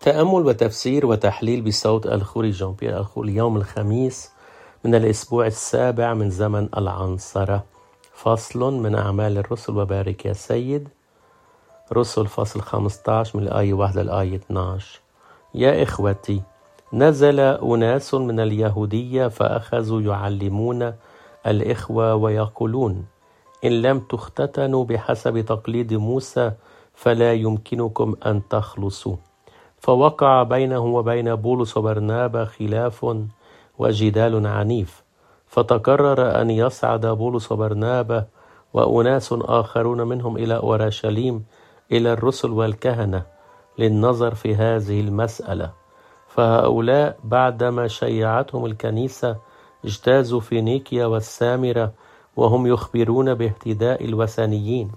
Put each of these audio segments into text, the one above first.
تأمل وتفسير وتحليل بصوت الخوري جان بيير الخوري يوم الخميس من الأسبوع السابع من زمن العنصرة. فصل من أعمال الرسل وبارك يا سيد. رسل فصل 15 من الآية 1 للآية 12. يا إخوتي، نزل أناس من اليهودية فأخذوا يعلمون الإخوة ويقولون: إن لم تختتنوا بحسب تقليد موسى فلا يمكنكم أن تخلصوا. فوقع بينه وبين بولس وبرنابا خلاف وجدال عنيف، فتقرر أن يصعد بولس وبرنابا وأناس آخرون منهم إلى أورشليم إلى الرسل والكهنة للنظر في هذه المسألة. فهؤلاء بعدما شيعتهم الكنيسة اجتازوا فينيقيا والسامرة، وهم يخبرون باهتداء الوثنيين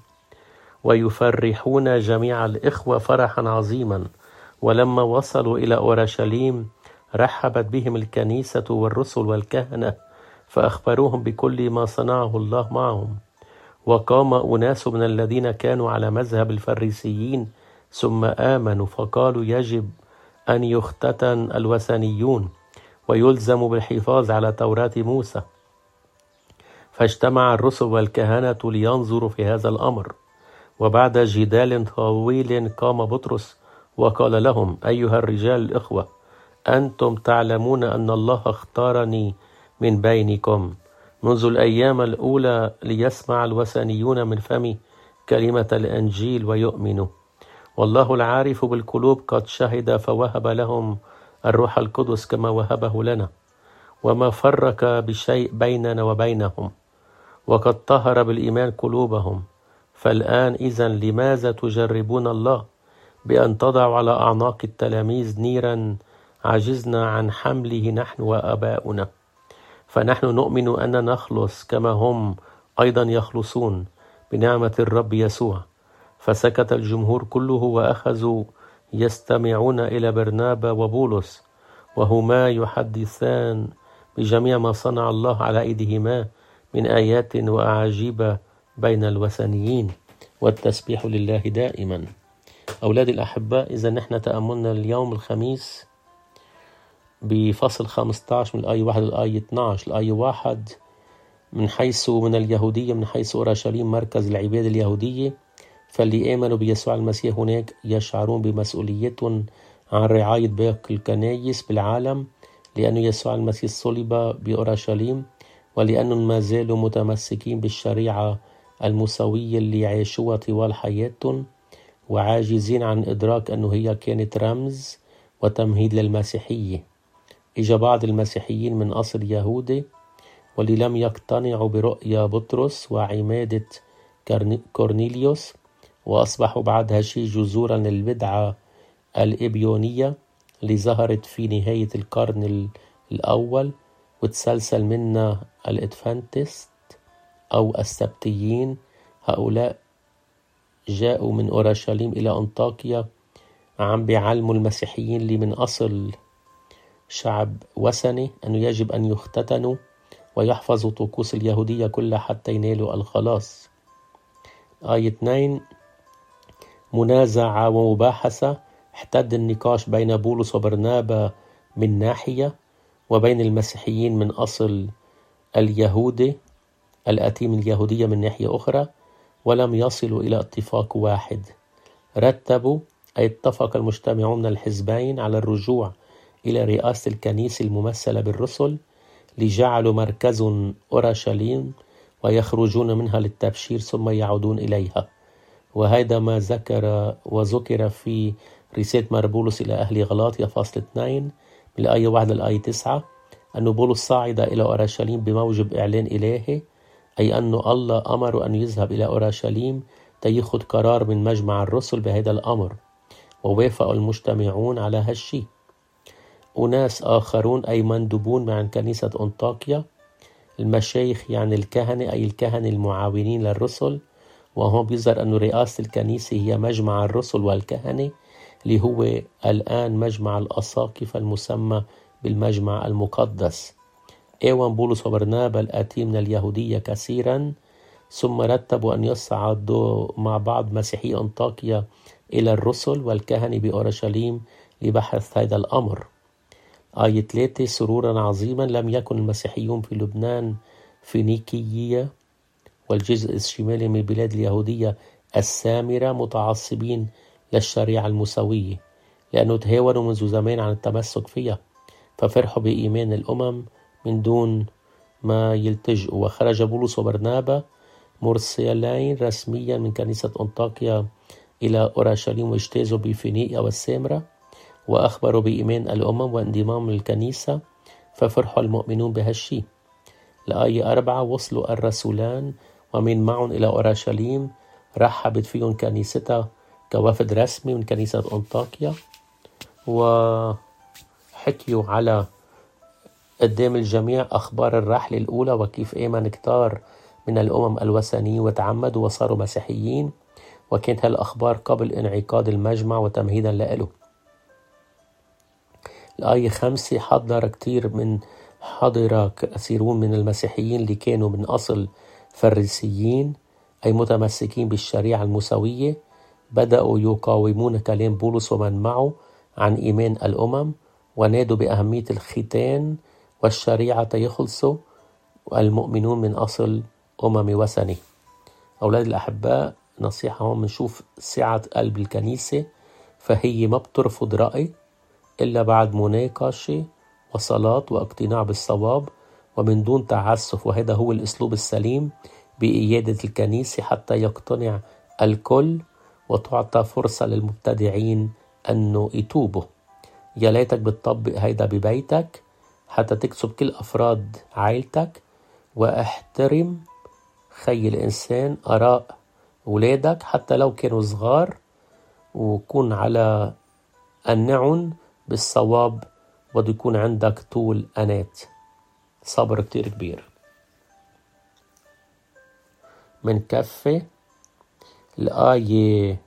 ويفرحون جميع الإخوة فرحا عظيما. ولما وصلوا إلى أورشليم رحبت بهم الكنيسة والرسل والكهنة، فأخبروهم بكل ما صنعه الله معهم. وقام أناس من الذين كانوا على مذهب الفريسيين ثم آمنوا، فقالوا: يجب أن يختتن الوثنيون ويلزم بالحفاظ على توراة موسى. فاجتمع الرسل والكهنة لينظروا في هذا الأمر. وبعد جدال طويل قام بطرس وقال لهم: أيها الرجال الإخوة، أنتم تعلمون أن الله اختارني من بينكم منذ الأيام الأولى ليسمع الوثنيون من فمي كلمة الإنجيل ويؤمنوا. والله العارف بالقلوب قد شهد فوهب لهم الروح القدس كما وهبه لنا، وما فرق بشيء بيننا وبينهم، وقد طهر بالإيمان قلوبهم. فالآن إذن لماذا تجربون الله بأن تضعوا على أعناق التلاميذ نيرا عجزنا عن حمله نحن وآباؤنا؟ فنحن نؤمن أن نخلص كما هم أيضا يخلصون بنعمة الرب يسوع. فسكت الجمهور كله وأخذوا يستمعون إلى برنابا وبولس، وهما يحدثان بجميع ما صنع الله على أيديهما من آيات وأعاجيب بين الوثنيين، والتسبيح لله دائما. أولادي الأحباء، إذا نحن تأملنا اليوم الخميس بفصل 15 من الآية 1 للآية 12. الآية 1: من حيث من اليهودية، من حيث أورشليم مركز العبادة اليهودية، فاللي آمنوا بيسوع المسيح هناك يشعرون بمسؤوليتهم عن رعاية باقي الكنائس بالعالم، لأن يسوع المسيح صلب بأورشليم، ولأنهم ما زالوا متمسكين بالشريعة المساوية اللي عاشوها طوال حياتهم، وعاجزين عن إدراك أنه هي كانت رمز وتمهيد للمسيحية. إجا بعض المسيحيين من أصل يهودي واللي لم يقتنعوا برؤيا بطرس وعمادة كورنيليوس، وأصبحوا بعد هالشي جذورا للبدعة الإبيونية اللي ظهرت في نهاية القرن الأول، وتسلسل منها الإدفانتست أو السبتيين. هؤلاء جاءوا من أورشليم إلى أنطاكيا عم بيعلموا المسيحيين اللي من أصل شعب وثني أنه يجب أن يختتنوا ويحفظوا طقوس اليهودية كلها حتى ينالوا الخلاص. آية 2: منازعة ومباحثة. احتد النقاش بين بولس وبرنابا من ناحية، وبين المسيحيين من أصل اليهودي الأتي من اليهودية من ناحية أخرى، ولم يصلوا إلى اتفاق واحد. رتبوا أي اتفق المجتمعون من الحزبين على الرجوع إلى رئاسة الكنيسة الممثلة بالرسل، لجعلوا مركزهم أورشليم ويخرجون منها للتبشير ثم يعودون إليها. وهذا ما ذكر في رسالة بولس إلى أهل غلاطيا فصل 2 من الآية 1 للآية 9، أن بولس صعد إلى أورشليم بموجب إعلان إلهي، أي أن الله أمر أن يذهب إلى أورشليم تيخذ قرار من مجمع الرسل بهذا الأمر، ووافق المجتمعون على هالشي. أناس آخرون أي مندوبون عن كنيسة أنطاكيا، المشايخ يعني الكهنة أي الكهنة المعاونين للرسل، وهم بيظهر أن رئاسة الكنيسة هي مجمع الرسل والكهنة اللي هو الآن مجمع الأساقفة المسمى بالمجمع المقدس. ايوان بولس وبرنابا الآتي من اليهودية كثيرا، ثم رتبوا أن يصعدوا مع بعض مسيحي أنطاكيا إلى الرسل والكهنة بأورشليم لبحث هذا الأمر. آية 3: سرورا عظيما لم يكن المسيحيون في لبنان فينيقية والجزء الشمالي من البلاد اليهودية السامرة متعصبين للشريعة الموسوية، لأنه تهاونوا منذ زمان عن التمسك فيها، ففرحوا بإيمان الأمم من دون ما يلتجئوا. وخرج بولس وبرنابا مرسلين رسميا من كنيسة أنطاكيا إلى أورشليم، واجتازوا بفينيقيا والسامرة، وأخبروا بإيمان الأمم وانضمام للكنيسة، ففرحوا المؤمنون بهالشي. الآية 4: وصلوا الرسولان ومن معهم إلى أورشليم، رحبت فيهم كنيستها كوفد رسمي من كنيسة أنطاكيا، وحكيوا على قدام الجميع أخبار الرحلة الأولى وكيف آمن كتار من الأمم الوثنيين وتعمدوا وصاروا مسيحيين، وكانت هالأخبار قبل انعقاد المجمع وتمهيدا له. الآية 5: حضر كثيرون من المسيحيين اللي كانوا من أصل فريسيين، أي متمسكين بالشريعة الموسوية، بدأوا يقاومون كلام بولس ومن معه عن إيمان الأمم، ونادوا بأهمية الختان والشريعة يخلصوا المؤمنون من أصل وثني. أولاد الأحباء، نصيحة هون بنشوف سعة قلب الكنيسة، فهي ما بترفض رأي إلا بعد مناقشة وصلاة واقتناع بالصواب ومن دون تعسف، وهذا هو الأسلوب السليم بإيادة الكنيسة حتى يقتنع الكل وتعطى فرصة للمبتدعين أنه يتوبوا. يا ليتك بتطبق هيدا ببيتك حتى تكسب كل أفراد عائلتك، واحترم خي الإنسان آراء أولادك حتى لو كانوا صغار، وكون على النعم بالصواب، بده يكون عندك طول أنات، صبر كتير كبير. من كفة الآية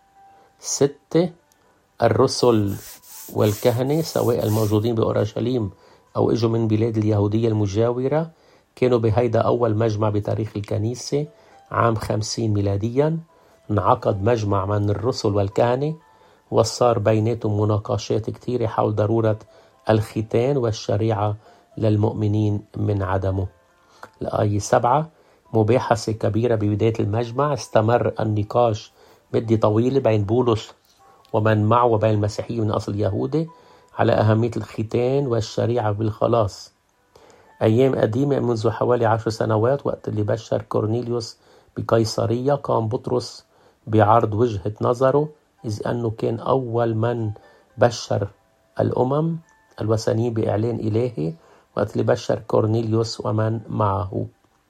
6: الرسل والكهنة سواء الموجودين بأورشليم أو إجوا من بلاد اليهودية المجاورة كانوا بهيدا أول مجمع بتاريخ الكنيسة عام 50 ميلاديا. انعقد مجمع من الرسل والكهنة، وصار بيناتهم مناقشات كتيرة حول ضرورة الختان والشريعة للمؤمنين من عدمه. الآية 7: مباحثة كبيرة ببداية المجمع، استمر النقاش مدة طويلة بين بولس ومن معه وبين المسيحيين من أصل يهودي على أهمية الختان والشريعة بالخلاص. أيام قديمة منذ حوالي 10 سنوات، وقت اللي بشر كورنيليوس بقيصرية، قام بطرس بعرض وجهة نظره، إذ أنه كان أول من بشر الأمم الوثنيين بإعلان إلهي، وقت اللي بشر كورنيليوس ومن معه.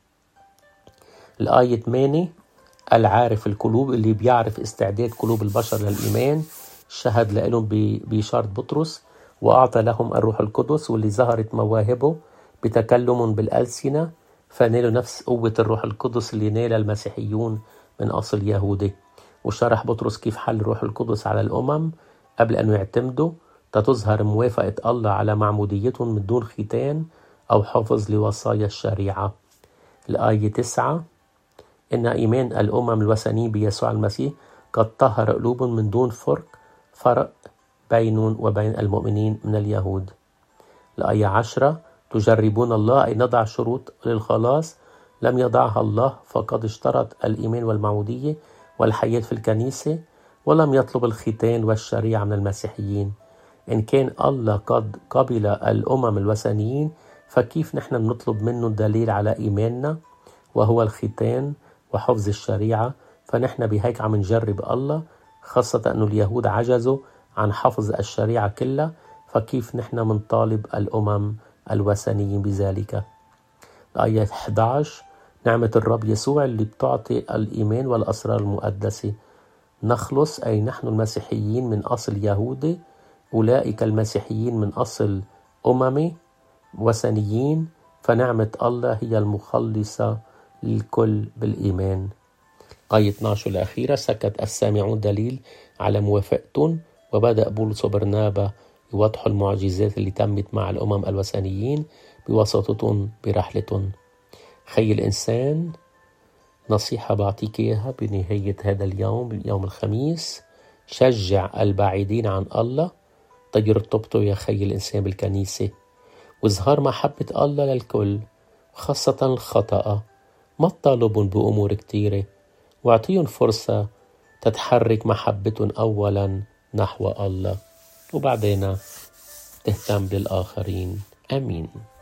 الآية 8: العارف القلوب، اللي بيعرف استعداد قلوب البشر للإيمان، شهد لهم بإشارة بطرس وأعطى لهم الروح القدس، واللي ظهرت مواهبه بتكلم بالألسنة، فنالوا نفس قوة الروح القدس اللي نال المسيحيون من أصل يهودي. وشرح بطرس كيف حل الروح القدس على الأمم قبل أن يعتمدوا تظهر موافقة الله على معموديتهم من دون ختان أو حفظ لوصايا الشريعة. الآية 9: إن إيمان الأمم الوثنيين بيسوع المسيح قد طهر قلوبهم من دون فرق بينهم وبين المؤمنين من اليهود. الآية 10: تجربون الله، أي نضع شروط للخلاص لم يضعها الله، فقد اشترط الإيمان والمعمودية والحياة في الكنيسة، ولم يطلب الختان والشريعة من المسيحيين. إن كان الله قد قبل الأمم الوثنيين، فكيف نحن بنطلب منه الدليل على إيماننا وهو الختان وحفظ الشريعة؟ فنحن بهيك عم نجرب الله، خاصة أن اليهود عجزوا عن حفظ الشريعة كلها، فكيف نحن منطالب الأمم الوثنيين بذلك؟ الآية 11: نعمة الرب يسوع اللي بتعطي الإيمان والأسرار المقدسة. نخلص، أي نحن المسيحيين من أصل يهودي، أولئك المسيحيين من أصل أممي وثنيين، فنعمة الله هي المخلصة للكل بالإيمان. آية 12 الأخيرة: سكت السامعون دليل على موافقتهم، وبدأ بولس وبرنابا يوضحوا المعجزات اللي تمت مع الأمم الوثنيين بواسطتهم برحلتهم. خي الإنسان، نصيحة بعطيك إياها بنهاية هذا اليوم، يوم الخميس: شجع البعيدين عن الله، ترتبطوا يا خي الإنسان بالكنيسة، واظهار محبة الله للكل، خاصة الخطأ. ما تطالبهم بأمور كتيرة، واعطيهم فرصة تتحرك محبتهم أولا نحو الله، وبعدين تهتم بالآخرين. آمين.